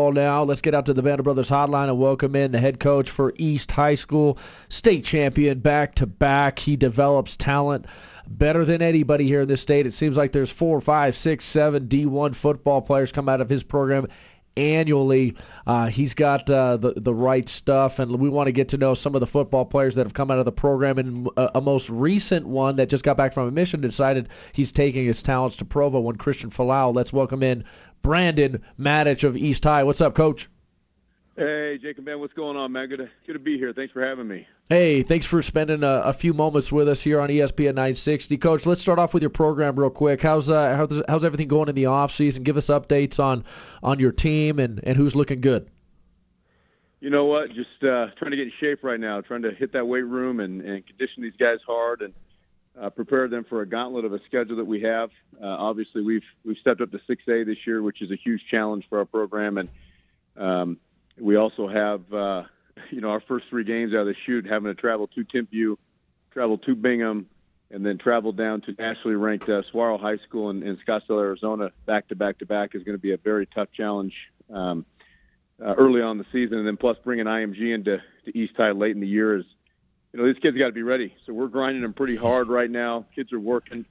football now. Let's get out to the Band of Brothers hotline and welcome in the head coach for East High School, state champion back-to-back. He develops talent better than anybody here in this state. It seems like there's 4, 5, 6, 7 D1 football players come out of his program annually. He's got the right stuff, and we want to get to know some of the football players that have come out of the program. And a most recent one that just got back from a mission decided he's taking his talents to Provo, one Christian Falau. Let's welcome in Brandon Matich of East High. What's up, Coach? Hey, Jake and Ben, what's going on, man? Good to be here. Thanks for having me. Hey, thanks for spending a few moments with us here on ESPN 960. Coach, let's start off with your program real quick. How's everything going in the offseason? Give us updates on your team and who's looking good. You know what? Just trying to get in shape right now, trying to hit that weight room and condition these guys hard and prepare them for a gauntlet of a schedule that we have. Obviously, we've stepped up to 6A this year, which is a huge challenge for our program, and we also have, our first 3 games out of the chute, having to travel to Timpview, travel to Bingham, and then travel down to nationally ranked Saguaro High School in Scottsdale, Arizona, back-to-back is going to be a very tough challenge early on in the season. And then plus bringing IMG into East High late in the year is, these kids got to be ready. So we're grinding them pretty hard right now. Kids are working.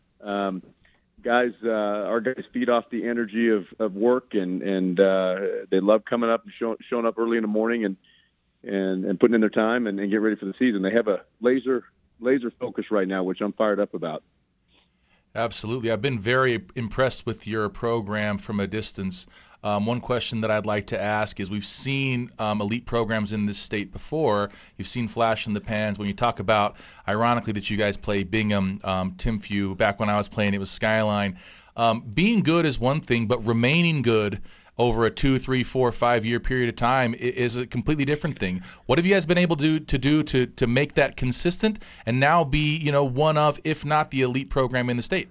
Our guys feed off the energy of work, and they love coming up and showing up early in the morning and putting in their time and get ready for the season. They have a laser focus right now, which I'm fired up about. Absolutely. I've been very impressed with your program from a distance. One question that I'd like to ask is, we've seen elite programs in this state before. You've seen flash in the pans. When you talk about, ironically, that you guys play Bingham, Timpview, back when I was playing, it was Skyline. Being good is one thing, but remaining good over a 2, 3, 4, 5 year period of time is a completely different thing. What have you guys been able to do to make that consistent and now be, one of, if not the elite program in the state?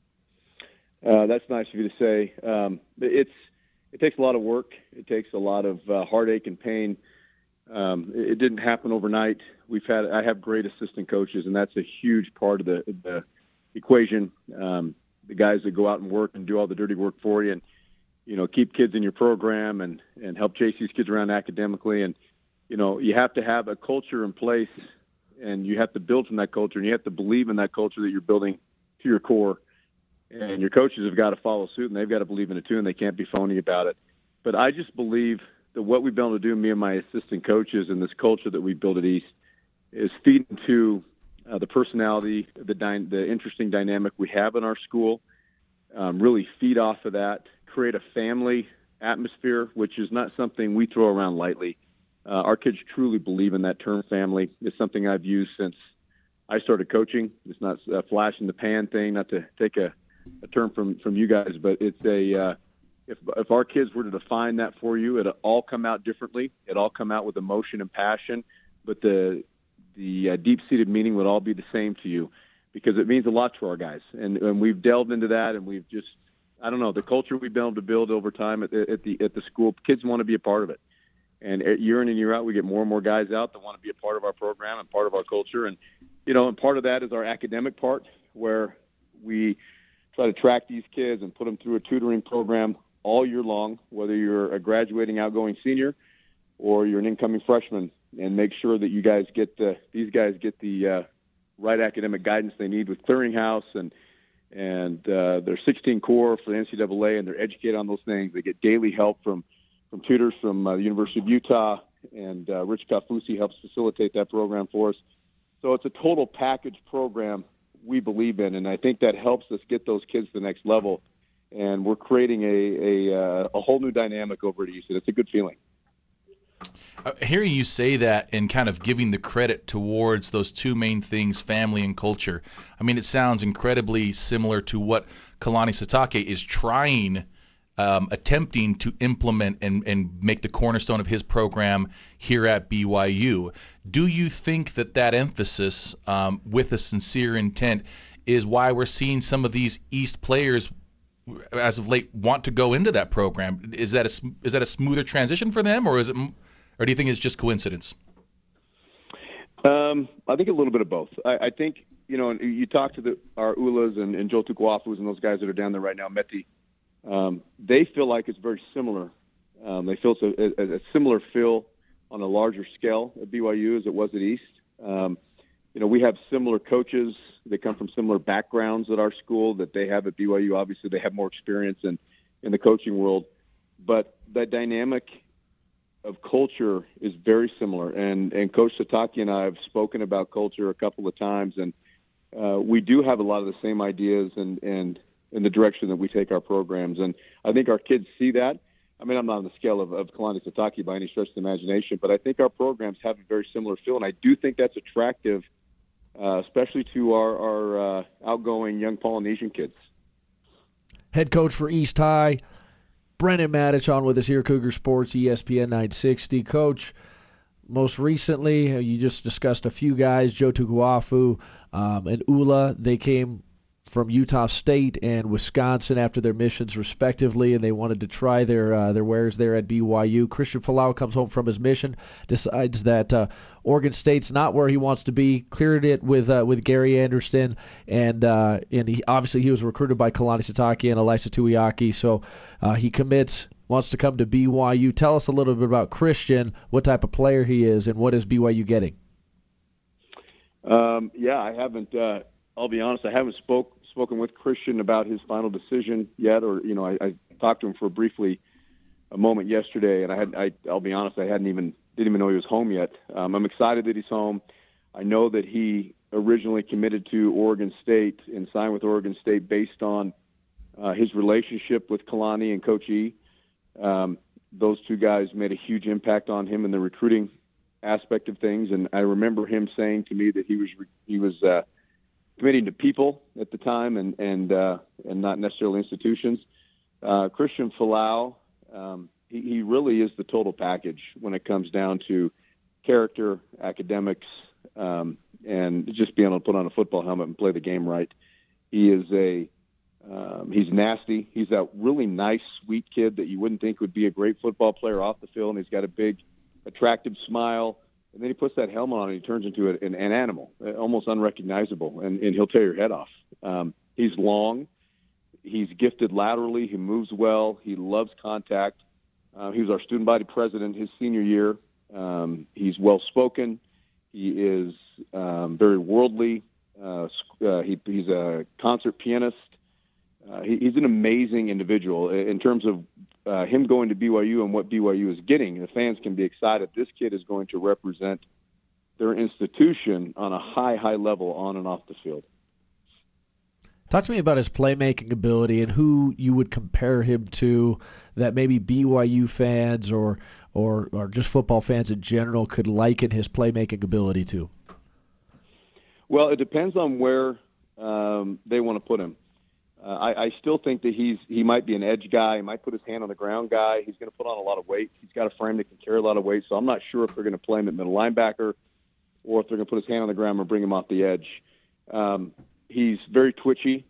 That's nice of you to say. It takes a lot of work. It takes a lot of heartache and pain. It didn't happen overnight. I have great assistant coaches, and that's a huge part of the equation. The guys that go out and work and do all the dirty work for you, and keep kids in your program and help chase these kids around academically. And you have to have a culture in place, and you have to build from that culture, and you have to believe in that culture that you're building to your core. And your coaches have got to follow suit, and they've got to believe in it too, and they can't be phony about it. But I just believe that what we've been able to do, me and my assistant coaches, and this culture that we built at East, is feed into the personality, the interesting dynamic we have in our school, really feed off of that, create a family atmosphere, which is not something we throw around lightly. Our kids truly believe in that term family. It's something I've used since I started coaching. It's not a flash in the pan thing, not to take a term from you guys, but it's if our kids were to define that for you, it'll all come out differently. It'll all come out with emotion and passion, but the deep-seated meaning would all be the same to you, because it means a lot to our guys. And we've delved into that, and we've just, I don't know, the culture we've been able to build over time at the school, kids want to be a part of it. And year in and year out, we get more and more guys out that want to be a part of our program and part of our culture. And, and part of that is our academic part, where we try to track these kids and put them through a tutoring program all year long, whether you're a graduating outgoing senior or you're an incoming freshman, and make sure that these guys get the right academic guidance they need with Clearinghouse and their 16 core for the NCAA, and they're educated on those things. They get daily help from tutors from the University of Utah, and Rich Kafusi helps facilitate that program for us. So it's a total package program we believe in, and I think that helps us get those kids to the next level. And we're creating a whole new dynamic over at East, and it's a good feeling. Hearing you say that and kind of giving the credit towards those two main things, family and culture, I mean, it sounds incredibly similar to what Kalani Sitake is attempting to implement and make the cornerstone of his program here at BYU. Do you think that emphasis with a sincere intent is why we're seeing some of these East players as of late want to go into that program? Is that a smoother transition for them, or do you think it's just coincidence? I think a little bit of both. I think, you talk to our Ulas and Joe Tukwafus and those guys that are down there right now, Meti. They feel like it's very similar They feel it's a similar feel on a larger scale at BYU as it was at East. We have similar coaches. They come from similar backgrounds at our school that they have at BYU. Obviously, they have more experience in the coaching world. But that dynamic of culture is very similar. And Coach Sitake and I have spoken about culture a couple of times, and we do have a lot of the same ideas and in the direction that we take our programs. And I think our kids see that. I mean, I'm not on the scale of Kalani Sitake by any stretch of the imagination, but I think our programs have a very similar feel, and I do think that's attractive, especially to our outgoing young Polynesian kids. Head coach for East High, Brennan Matich, on with us here, Cougar Sports, ESPN 960. Coach, most recently, you just discussed a few guys, Joe Tukuafu and Ula. They came from Utah State and Wisconsin after their missions respectively, and they wanted to try their wares there at BYU. Christian Folau comes home from his mission, decides that Oregon State's not where he wants to be, cleared it with Gary Anderson, and he was recruited by Kalani Sitake and Elisa Tuiaki, so he commits, wants to come to BYU. Tell us a little bit about Christian, what type of player he is, and what is BYU getting? I haven't. I'll be honest, I haven't spoken with Christian about his final decision yet, or I talked to him for briefly a moment yesterday, and I'll be honest, I didn't even know he was home yet. I'm excited that he's home. I know that he originally committed to Oregon State and signed with Oregon State based on his relationship with Kalani and Coach E. Those two guys made a huge impact on him in the recruiting aspect of things, and I remember him saying to me that he was committing to people at the time and not necessarily institutions. Christian Folau, he really is the total package when it comes down to character, academics, and just being able to put on a football helmet and play the game right. He is he's nasty. He's that really nice, sweet kid that you wouldn't think would be a great football player off the field, and he's got a big, attractive smile. And then he puts that helmet on and he turns into an animal, almost unrecognizable, and he'll tear your head off. He's long. He's gifted laterally. He moves well. He loves contact. He was our student body president his senior year. He's well-spoken. He is very worldly. He's a concert pianist. He's an amazing individual. In terms of him going to BYU and what BYU is getting, the fans can be excited. This kid is going to represent their institution on a high level on and off the field. Talk to me about his playmaking ability and who you would compare him to that maybe BYU fans or just football fans in general could liken his playmaking ability to. Well, it depends on where they want to put him. I still think that he might be an edge guy. He might put his hand on the ground guy. He's going to put on a lot of weight. He's got a frame that can carry a lot of weight, so I'm not sure if they're going to play him at middle linebacker or if they're going to put his hand on the ground and bring him off the edge. He's very twitchy.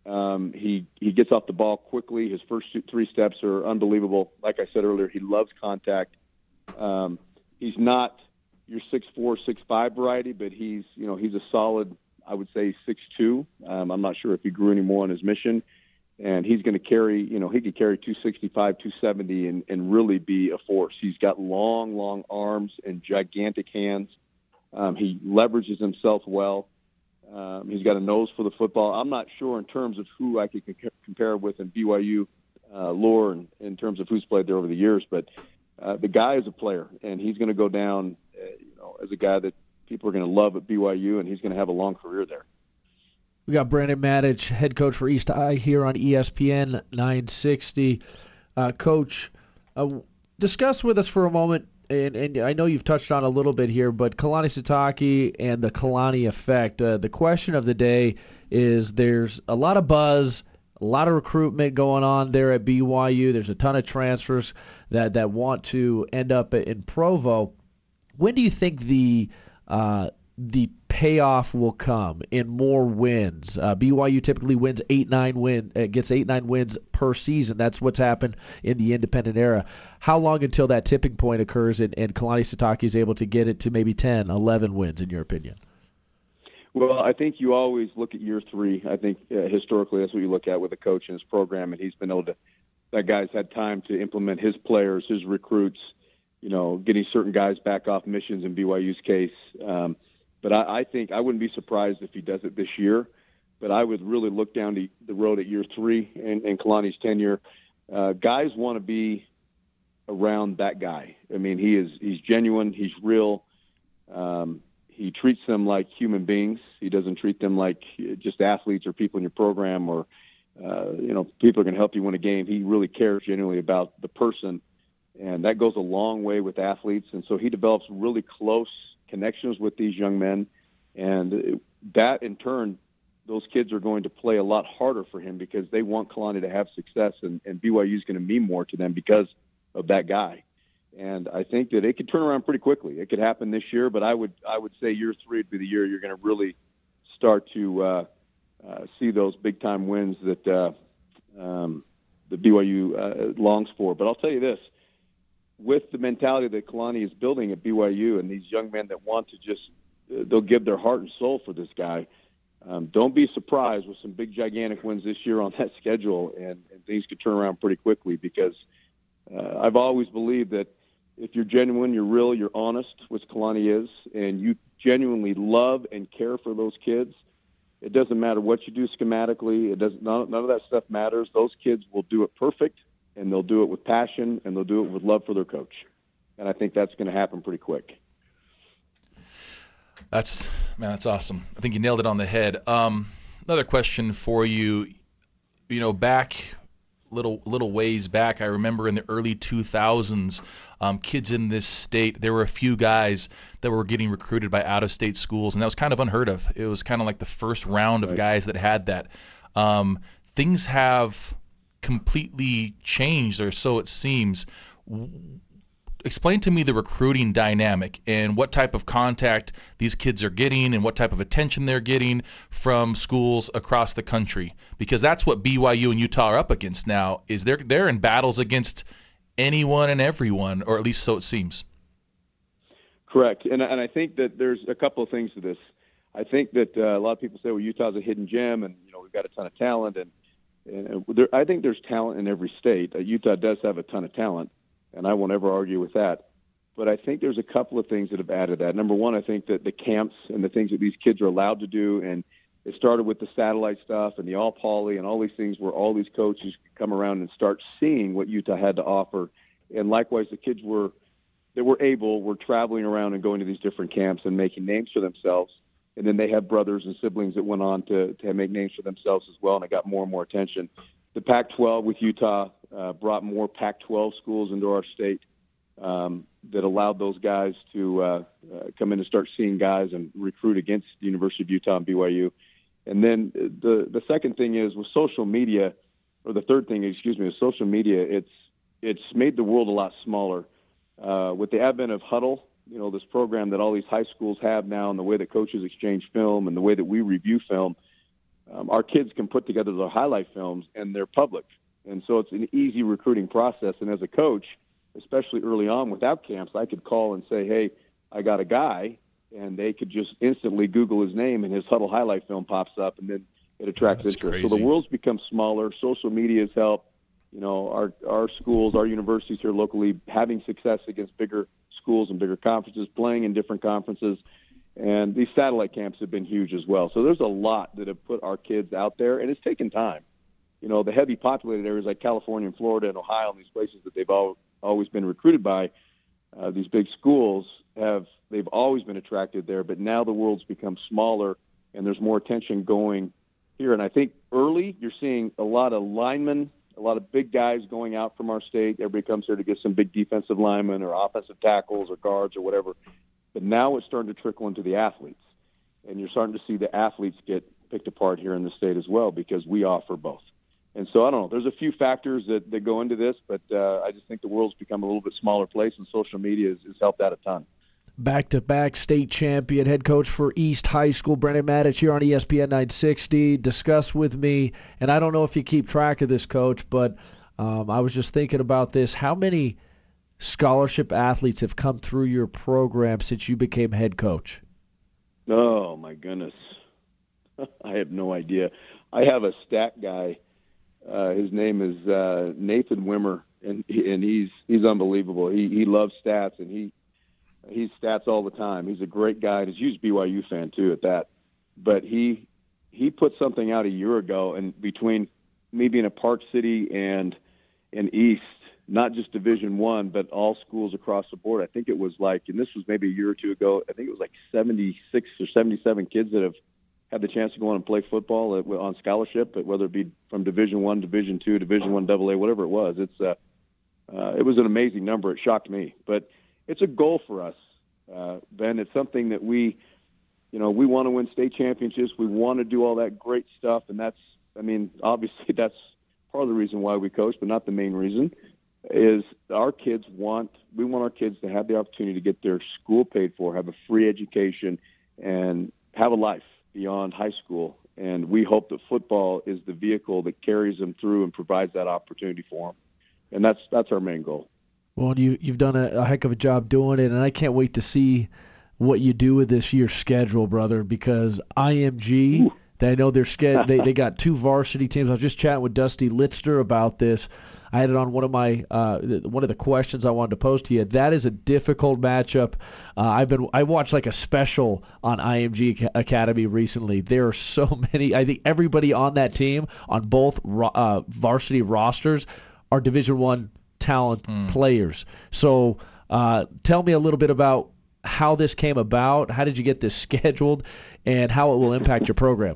He gets off the ball quickly. His first 3 steps are unbelievable. Like I said earlier, he loves contact. He's not your 6'4", 6'5" variety, but he's a solid, I would say 6'2". I'm not sure if he grew any more on his mission, and he's going to carry, he could carry 265, 270 and really be a force. He's got long arms and gigantic hands. He leverages himself well. He's got a nose for the football. I'm not sure in terms of who I could compare with in BYU lore and in terms of who's played there over the years, but the guy is a player, and he's going to go down, as a guy that people are going to love at BYU, and he's going to have a long career there. We got Brennan Matich, head coach for East High here on ESPN 960. Coach, discuss with us for a moment, and I know you've touched on a little bit here, but Kalani Sitake and the Kalani effect. The question of the day is there's a lot of buzz, a lot of recruitment going on there at BYU. There's a ton of transfers that want to end up in Provo. When do you think the payoff will come in more wins? BYU typically wins 8-9 gets 8-9 wins per season. That's what's happened in the independent era. How long until that tipping point occurs and Kalani Sitake is able to get it to maybe 10, 11 wins, in your opinion? Well, I think you always look at year 3. I think historically that's what you look at with a coach and his program, and he's been able to that guy's had time to implement his players, his recruits, getting certain guys back off missions in BYU's case. But I think I wouldn't be surprised if he does it this year. But I would really look down the road at year 3 in Kalani's tenure. Guys want to be around that guy. I mean, he's genuine. He's real. He treats them like human beings. He doesn't treat them like just athletes or people in your program or, people are going to help you win a game. He really cares genuinely about the person, and that goes a long way with athletes. And so he develops really close connections with these young men, and that in turn, those kids are going to play a lot harder for him because they want Kalani to have success, and BYU is going to mean more to them because of that guy. And I think that it could turn around pretty quickly. It could happen this year, but I would say year 3 would be the year you're going to really start to see those big-time wins that the BYU longs for. But I'll tell you this, with the mentality that Kalani is building at BYU and these young men that want to they'll give their heart and soul for this guy, don't be surprised with some big, gigantic wins this year on that schedule, and things could turn around pretty quickly because I've always believed that if you're genuine, you're real, you're honest, which Kalani is, and you genuinely love and care for those kids, it doesn't matter what you do schematically. None of that stuff matters. Those kids will do it perfect, and they'll do it with passion, and they'll do it with love for their coach. And I think that's going to happen pretty quick. That's awesome. I think you nailed it on the head. Another question for you. Back little ways back, I remember in the early 2000s, kids in this state, there were a few guys that were getting recruited by out-of-state schools, and that was kind of unheard of. It was kind of like the first round of guys that had that. Things have completely changed, or so it seems. Explain to me the recruiting dynamic and what type of contact these kids are getting and what type of attention they're getting from schools across the country, because that's what BYU and Utah are up against now. Is they're in battles against anyone and everyone, or at least so it seems. Correct, and I think that there's a couple of things to this. I think that a lot of people say, well, Utah's a hidden gem, and we've got a ton of talent, and I think there's talent in every state. Utah does have a ton of talent, and I won't ever argue with that. But I think there's a couple of things that have added that. Number one, I think that the camps and the things that these kids are allowed to do, and it started with the satellite stuff and the all-poly and all these things where all these coaches could come around and start seeing what Utah had to offer. And likewise, the kids were traveling around and going to these different camps and making names for themselves. And then they have brothers and siblings that went on to make names for themselves as well, and it got more and more attention. The Pac-12 with Utah brought more Pac-12 schools into our state that allowed those guys to come in and start seeing guys and recruit against the University of Utah and BYU. And then the second thing is with social media, or the third thing, with social media, it's made the world a lot smaller. With the advent of Huddle, this program that all these high schools have now, and the way that coaches exchange film and the way that we review film, our kids can put together their highlight films, and they're public. And so it's an easy recruiting process. And as a coach, especially early on without camps, I could call and say, hey, I got a guy, and they could just instantly Google his name, and his Huddle highlight film pops up, and then it attracts interest. Crazy. So the world's become smaller. Social media has helped. Our schools, our universities here locally having success against bigger schools and bigger conferences, playing in different conferences. And these satellite camps have been huge as well. So there's a lot that have put our kids out there, and it's taken time. The heavy populated areas like California and Florida and Ohio and these places that they've always been recruited by, these big schools, they've always been attracted there. But now the world's become smaller, and there's more attention going here. And I think early you're seeing a lot of linemen, a lot of big guys going out from our state. Everybody comes here to get some big defensive linemen or offensive tackles or guards or whatever. But now it's starting to trickle into the athletes. And you're starting to see the athletes get picked apart here in the state as well because we offer both. And so, I don't know, there's a few factors that go into this, but I just think the world's become a little bit smaller place, and social media has helped that a ton. Back-to-back state champion, head coach for East High School, Brendan Matich here on ESPN 960. Discuss with me, and I don't know if you keep track of this, Coach, but I was just thinking about this. How many scholarship athletes have come through your program since you became head coach? Oh, my goodness. I have no idea. I have a stat guy His name is Nathan Wimmer, and he's unbelievable. He loves stats, and he's stats all the time. He's a great guy, and he's a huge BYU fan too at that. But he put something out a year ago, and between me being a Park City and East, not just Division I, but all schools across the board. I think it was like, and this was maybe a year or two ago, I think it was like 76 or 77 kids that have had the chance to go on and play football on scholarship, whether it be from Division I, Division II, Division I AA, whatever it was. It was an amazing number. It shocked me. But it's a goal for us, Ben. It's something that we want to win state championships. We want to do all that great stuff, and obviously that's part of the reason why we coach, but not the main reason. Is we want our kids to have the opportunity to get their school paid for, have a free education, and have a life beyond high school. And we hope that football is the vehicle that carries them through and provides that opportunity for them. And that's our main goal. Well, you've done a heck of a job doing it, and I can't wait to see what you do with this year's schedule, brother, because IMG, I know they got 2 varsity teams. I was just chatting with Dusty Litster about this. I had it on one of the questions I wanted to pose to you. That is a difficult matchup. I watched like a special on IMG Academy recently. There are so many. I think everybody on that team on both varsity rosters are Division I talent players. So tell me a little bit about how this came about. How did you get this scheduled, and how it will impact your program?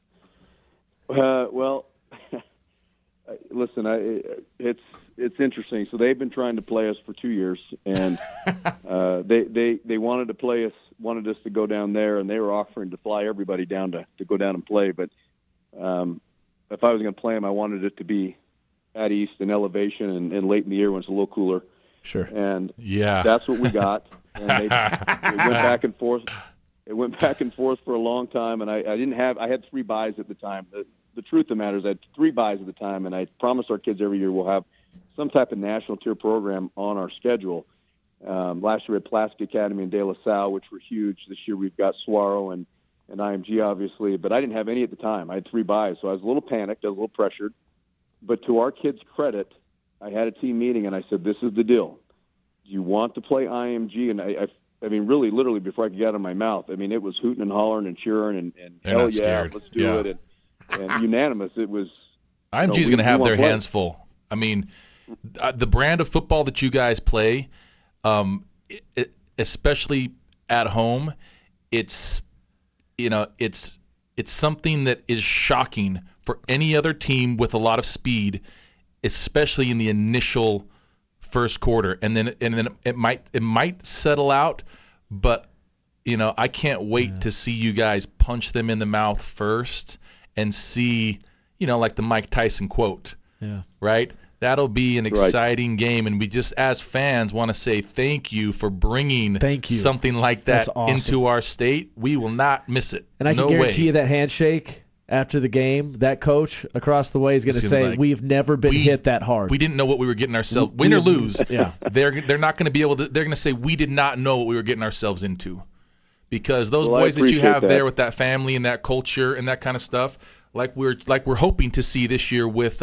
Well, listen, it's interesting. So they've been trying to play us for 2 years, and they wanted us to go down there, and they were offering to fly everybody down to go down and play. But if I was going to play them, I wanted it to be at East in elevation and late in the year when it's a little cooler. Sure. And that's what we got. And it went back and forth. It went back and forth for a long time, and I had 3 buys at the time. The truth of the matter is I had 3 buys at the time, and I promised our kids every year we'll have some type of national tier program on our schedule. Last year we had Plastic Academy and De La Salle, which were huge. This year we've got Saguaro and IMG, obviously, but I didn't have any at the time. I had 3 buys, so I was a little panicked. I was a little pressured. But to our kids' credit, I had a team meeting, and I said, this is the deal. Do you want to play IMG? And I mean, really, literally, before I could get out of my mouth, I mean, it was hooting and hollering and cheering and hell yeah, let's do it. And unanimous. It was. IMG is going to have their hands full. I mean, the brand of football that you guys play, especially at home, it's something that is shocking for any other team with a lot of speed, especially in the initial first quarter, and then it might settle out, but I can't wait to see you guys punch them in the mouth first and see like the Mike Tyson quote. Yeah. Right? That'll be an exciting game, and we just as fans want to say thank you for bringing something like that into our state. We will not miss it. And I can guarantee you that handshake after the game, that coach across the way is going to say, we've never been hit that hard. We didn't know what we were getting ourselves, win or lose. Yeah. They're not going to be able to, they're going to say we did not know what we were getting ourselves into. Because those boys that you have there with that family and that culture and that kind of stuff, like we're hoping to see this year with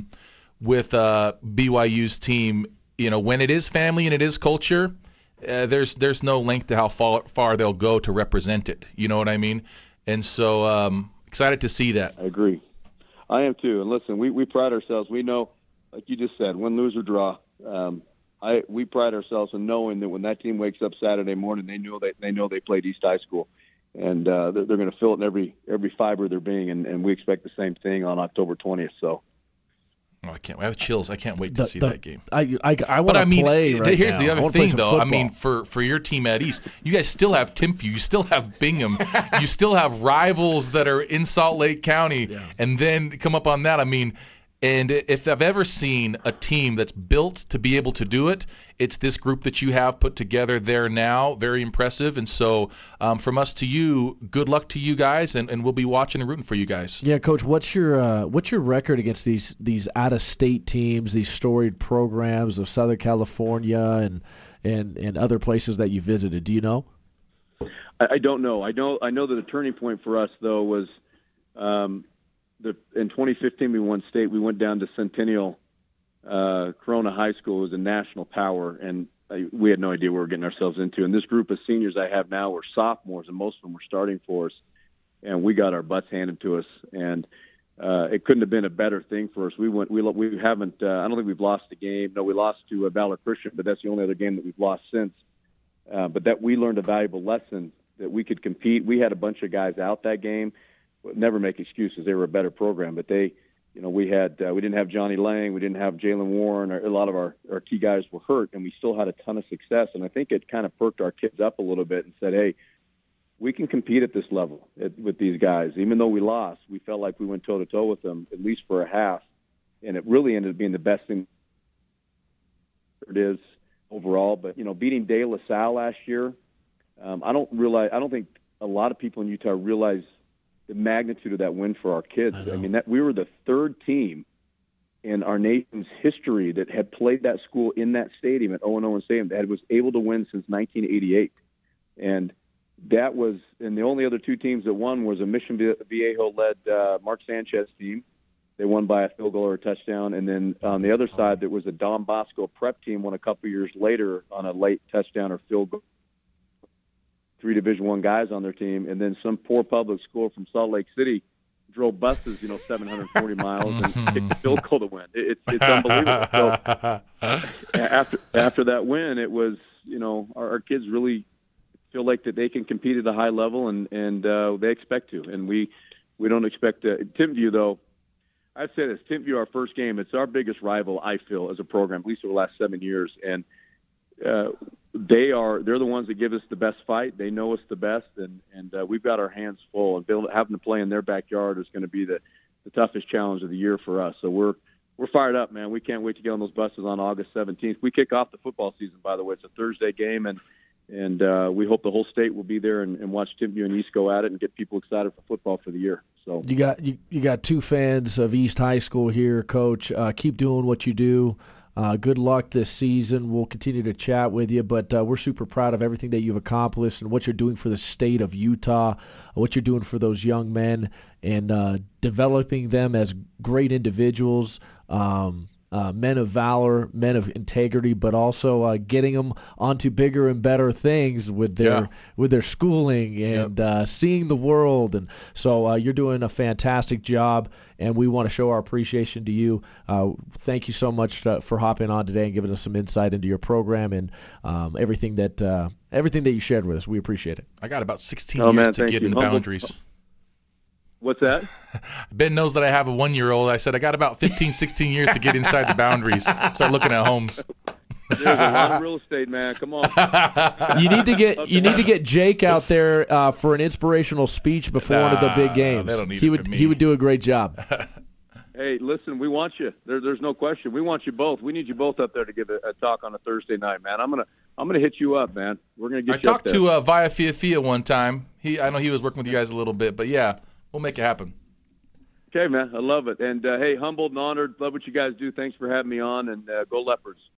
BYU's team, when it is family and it is culture, there's no length to how far they'll go to represent it. You know what I mean? And so excited to see that. I agree. I am too. And listen, we pride ourselves. We know, like you just said, win, lose, or draw. We pride ourselves in knowing that when that team wakes up Saturday morning, they know they played East High School, and they're going to feel it in every fiber of their being. And we expect the same thing on October 20th. So. Oh, I have chills. I can't wait to see that game. I want to play right here's now. The other thing, though. Football. I mean, for your team at East, you guys still have Timpview. You still have Bingham. You still have rivals that are in Salt Lake County. Yeah. And then come up on that. I mean, and if I've ever seen a team that's built to be able to do it, it's this group that you have put together there now. Very impressive. And so from us to you, good luck to you guys, and we'll be watching and rooting for you guys. Yeah, Coach, what's your record against these out-of-state teams, these storied programs of Southern California and other places that you visited? Do you know? I don't know. I know that a turning point for us, though, was in 2015 we won state. We went down to Centennial Corona High School. It was a national power, and we had no idea what we were getting ourselves into. And this group of seniors I have now were sophomores, and most of them were starting for us. And we got our butts handed to us, and it couldn't have been a better thing for us. We haven't. I don't think we've lost a game. No, we lost to Valor Christian, but that's the only other game that we've lost since. But that we learned a valuable lesson that we could compete. We had a bunch of guys out that game. Never make excuses. They were a better program, but they, we didn't have Johnny Lang, we didn't have Jalen Warren. A lot of our key guys were hurt, and we still had a ton of success. And I think it kind of perked our kids up a little bit and said, hey, we can compete at this level with these guys. Even though we lost, we felt like we went toe-to-toe with them, at least for a half. And it really ended up being the best thing it is overall. But, beating De La Salle last year, I don't think a lot of people in Utah realize the magnitude of that win for our kids. I mean, we were the third team in our nation's history that had played that school in that stadium at Owen Owen Stadium that was able to win since 1988. And that was, and the only other two teams that won was a Mission Viejo-led Mark Sanchez team. They won by a field goal or a touchdown. And then on the other side, there was a Don Bosco prep team won a couple years later on a late touchdown or field goal. 3 Division I guys on their team. And then some poor public school from Salt Lake City drove buses, 740 miles and kicked a field goal to win. It's unbelievable. So after that win, it was, our kids really feel like that they can compete at a high level, and they expect to. And we don't expect Timpview, though. I'd say this, Timpview, our first game, it's our biggest rival, I feel, as a program, at least over the last 7 years. And they're the ones that give us the best fight. They know us the best, and we've got our hands full. And having to play in their backyard is going to be the toughest challenge of the year for us. So we're fired up, man. We can't wait to get on those buses on August 17th. We kick off the football season, by the way. It's a Thursday game, and we hope the whole state will be there and watch Timpview and East go at it and get people excited for football for the year. So you got 2 fans of East High School here, Coach. Keep doing what you do. Good luck this season. We'll continue to chat with you, but we're super proud of everything that you've accomplished and what you're doing for the state of Utah, what you're doing for those young men, and developing them as great individuals, men of valor, men of integrity, but also getting them onto bigger and better things with their schooling and seeing the world. And so you're doing a fantastic job, and we want to show our appreciation to you. Thank you so much for hopping on today and giving us some insight into your program and everything that you shared with us. We appreciate it. I got about 16 years to get in the boundaries. What's that? Ben knows that I have a 1-year-old. I said I got about 15, 16 years to get inside the boundaries. Start looking at homes. There's a lot of real estate, man. Come on. You need to get Jake out there for an inspirational speech before one of the big games. He would do a great job. Hey, listen, we want you. There's no question. We want you both. We need you both up there to give a talk on a Thursday night, man. I'm gonna hit you up, man. We're gonna get you up there. I talked to Via Fia one time. I know he was working with you guys a little bit, but yeah. We'll make it happen. Okay, man. I love it. And, hey, humbled and honored. Love what you guys do. Thanks for having me on, and go Leopards.